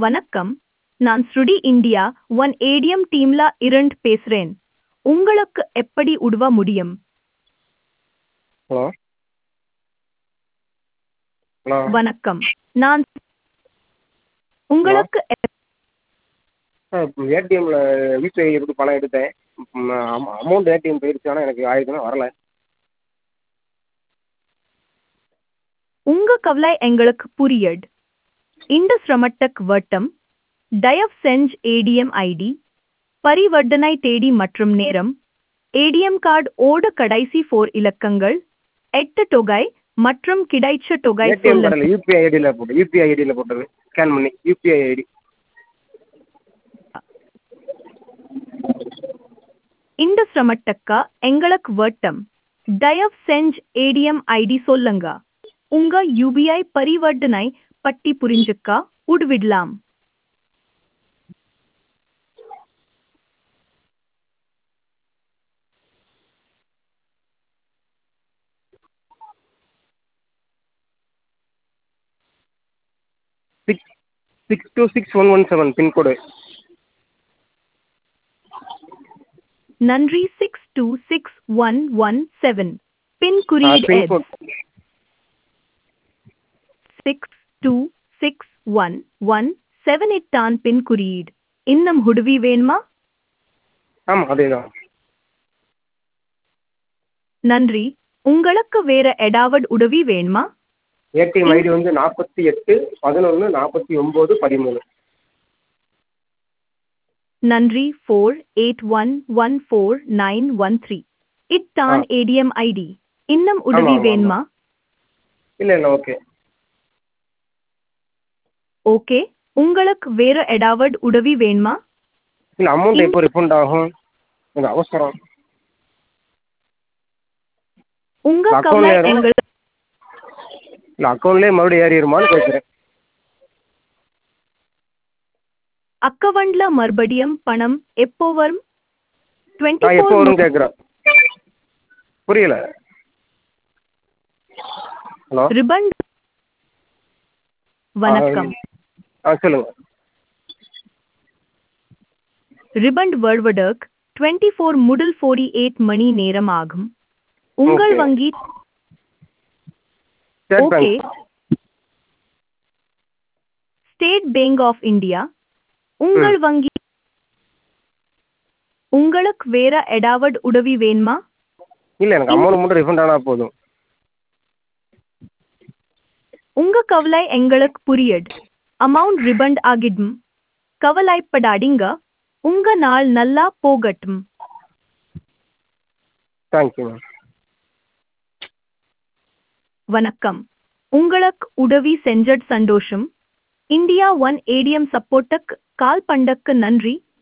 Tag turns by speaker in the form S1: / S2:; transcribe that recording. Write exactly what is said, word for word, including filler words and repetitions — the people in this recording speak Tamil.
S1: வணக்கம். நான் ஸ்ருடி இந்தியா ஒன் ஏடிஎம் டீம்ல இருந்து பேசுறேன். உங்களுக்கு எப்படி உதவ முடியும்?
S2: ஹலோ ஹலோ
S1: வணக்கம். நான்
S2: ஹலோ
S1: உங்களுக்கு எப்-
S2: சார் ஏடிஎம்மில் யூபிஐ இருந்து பணம் எடுத்தேன். அமௌண்ட் ஏடிஎம் போயிடுச்சு, ஆனால் எனக்கு ஆயிருக்குன்னா வரல.
S1: உங்க கவலை எங்களுக்கு புரியுது. இந்த சிரமத்துக்கு வட்டம் தயவு செஞ்சு ஏடிஎம் ஐடி, பரிவர்த்தனை தேதி மற்றும் நேரம், ஏடிஎம் கார்டு ஓட கடைசி ஃபோர் இலக்கங்கள், எட்டு தொகை மற்றும் கிடைச்ச தொகை
S2: ஏடிஎம்
S1: சொல்லுங்க.
S2: கார்டில் யூபிஐ ஐடியில் போட்டு யூபிஐ ஐடியில் போட்டது ஸ்கேன் பண்ணி யூபிஐ ஐடி.
S1: இந்த சிரமத்துக்கு எங்களுக்கு வட்டம் தயவு செஞ்சு ஏடிஎம் ஐடி சொல்லுங்க. உங்க யூபிஐ பரிவர்த்தனை பட்டி புரிஞ்சுக்க உதவிடலாம்.
S2: Six six two six one one seven pincode.
S1: நன்றி. Six two six one one seven pin
S2: ஆ
S1: குறியீடு எஸ்
S2: pincode.
S1: Six two six one one seven எட்டான் பின் குறியீடு. இன்னும் உதவி வேணுமா?
S2: ஆமாம் அதே தான்.
S1: நன்றி. உங்களுக்கு வேற ஏதாவது உதவி வேணுமா?
S2: ஏடிஎம் ஐடி வந்து நாற்பத்தி எட்டு பதினொன்று நாற்பத்தி ஒம்பது பதிமூணு.
S1: நன்றி. Four eight one one four nine one three
S2: ஆ
S1: இட்டான் ஏடிஎம் ஐடி. இன்னும்
S2: ஆமாம்
S1: உதவி
S2: ஆமாம்
S1: வேணுமா?
S2: ஆமாம். இல்லை இல்லை ஓகே.
S1: ஓகே. உங்களுக்கு வேற ஏதாவது உதவி வேணுமா?
S2: இல்லை அமௌண்ட்
S1: இன்
S2: எப்போ ரிஃபண்ட் ஆகும்? எனக்கு அவசரம்.
S1: உங்க
S2: இல்லை
S1: கவலை
S2: அக்கௌண்ட்லேயே
S1: எங்கள்
S2: இல்லை அக்கௌண்ட்லேயே மறுபடியும் ஏறிடுமான்னு கேட்குறேன்.
S1: அக்கவுண்ட்ல மறுபடியும் பணம் எப்போ வரும்? டுவெண்ட்டி
S2: நான் எப்போ
S1: ஃபோர்
S2: வரும்னு கேட்குறேன். புரியல. Hello
S1: ribbon.
S2: ஆ
S1: வணக்கம்.
S2: ஆ சொல்லுங்கள்.
S1: ரிபண்ட் வருவதற்கு டுவெண்ட்டி ஃபோர் முதல் ஃபோர்ட்டி எயிட் மணி நேரம் ஆகும். உங்கள்
S2: ஓகே.
S1: வங்கி
S2: state
S1: okay.
S2: Bank.
S1: State bank of India.
S2: ம்
S1: உங்கள் வங்கி உங்களுக்கு வேற ஏதாவது உதவி வேணுமா?
S2: இல்லை எனக்கு
S1: இன்
S2: அமௌண்ட் மட்டும் ரிஃபண்ட் ஆனால் போதும்.
S1: உங்க கவலை எங்களுக்கு புரியுது. அமௌண்ட் ரிபண்ட் ஆகிடும். கவலைப்படாதீங்க. உங்க நாள் நல்லா போகட்டும்.
S2: Thank you ma'am.
S1: வணக்கம். உங்களுக்கு உதவி செஞ்சது சந்தோஷம். இந்தியா ஒன் ஏடிஎம் சப்போர்ட்டுக்கு கால் பண்ணக்கு நன்றி.